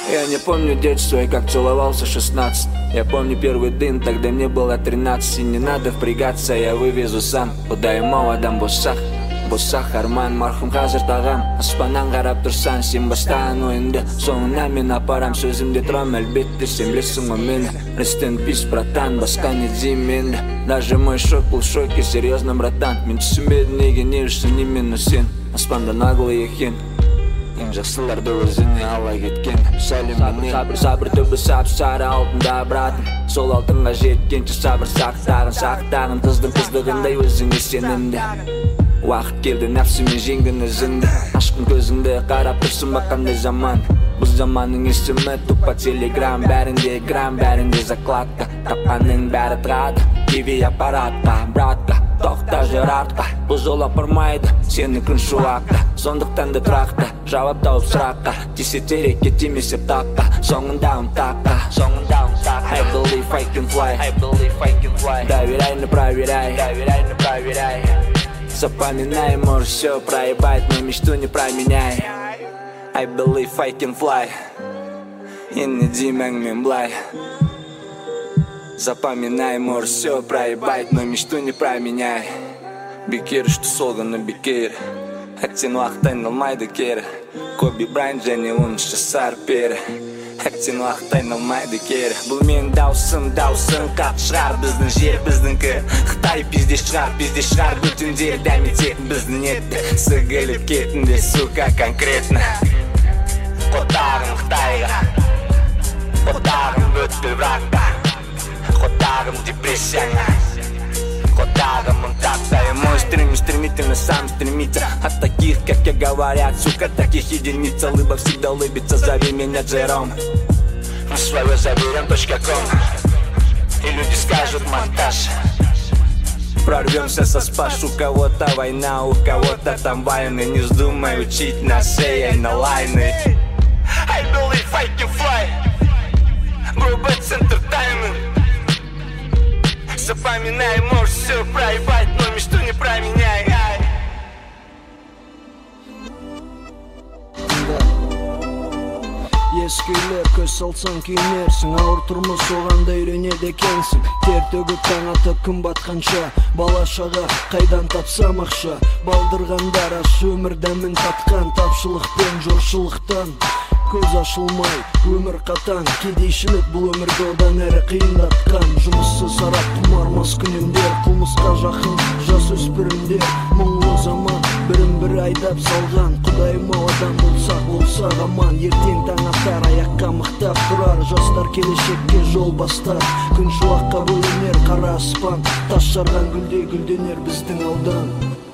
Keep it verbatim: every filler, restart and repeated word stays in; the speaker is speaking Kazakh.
Я не помню детство и как целовался шестнадцать. Я помню первый дым, тогда мне было тринадцать. И не надо впрягаться, я вывезу сам. Куда ему адам боссақ, боссақ арман. Мархум қазір тағам, аспаннан қарап тұрсан. Сен бастаған ойынды, соңынан мен апарам. Сөзімде тұрам, әлбетте сен білесің ғой мені. Rest in peace, братан, басқа не деймін енді. Даже мой шок был в шоке, серьезно, братан. Мен түсінбедім неге не үшін именно сен. Аспанда наглый екен, ең жақсыларды өзіне ала кеткен. Сәлеміне сабыр, сабыр түбі сап-сары алтында братым. Сол алтынға жеткенше сабыр сақтағын, сақтағын. Қыздың қыздығындай өзіңе сенімді. Уақыт келді нәпсімен жеңгін өзіңді. Ашқын көзіңді қарап тұрсын бақандай заман. Бұл заманның есімі тупа телеграм. Бәрінде грамм, бәрінде закладка. Тапқанның бәрі тұрады, тиви аппаратқа. Братка, тоқта жер артқа. Бұл жол апармайды, сені күн шуақта. Сондықтан да тұрақты, жауап тауып сұраққа. Тисе терекке, тимесе таққа. Соңындағым таққа, соңындағым таққа. I believe I can fly, I believe I can fly. Доверяй, не проверяй, доверяй, не проверяй. Запоминай, можешь все проебать, но мечту не променяй. I believe I can fly. И не деймәңмен былай. Запоминай, можешь все проебать, но мечту не променяй. Бекер ішті солғаны бекер. Әттен уақыт айналмайды кері. Коби Брайант және он үш жасар пері. Әттен уақыт айналмайды кері. Бұл мен даусым, даусым қатты шығар. Біздің жер, біздіңкі Қытай пизде шығар, пизде шығар. Бүтіндер дәмететін біздің етті. Сігіліп кетінде, сука, конкретно. Қотағым Қытайға, қотағым өтті врагқа, қотағым депрессияңа, қотағым ұнтақта. И мой стрим стремительно сам стремится. От таких, как я говорят, сука, таких единиц. Улыба всегда улыбится, зови меня Джером. Мы свое заберем точка ком. И люди скажут монтаж. Прорвемся со спаш. У кого-то война, у кого-то там войны. Не вздумай учить нас эй на лайны. I believe I can fly. Bro, it's entertainment. Запоминай, можешь все проебать, но мечту не променяй. Ескейлер көз салсаң күйінерсің. Ауыр тұрмыс оғанда үйренеді екенсің. Тер төгіп таң атып күн батқанша. Бала-шаға қайдан тапсам ақша. Балдырғандар аш өмір дәмін татқан. Тапшылықпен жоршылықтан көз ашылмай, өмір қатаң. Кедейшілік бұл өмірді одан әрі қиындатқан. Жұмыссыз сарап құмар маскүнемдер. Қылмысқа жақын жас өспірімдер. Мұңлы заман бірін-бір айдап салған. Құдайым-ау адам болсақ болсақ аман. Ертең таң атар, аяққа мықтап тұрар. Жастар келешекке жол бастар. Күн шуаққа бөлінер қара аспан. Тас жарған гүлдей гүлденер біздің аудан.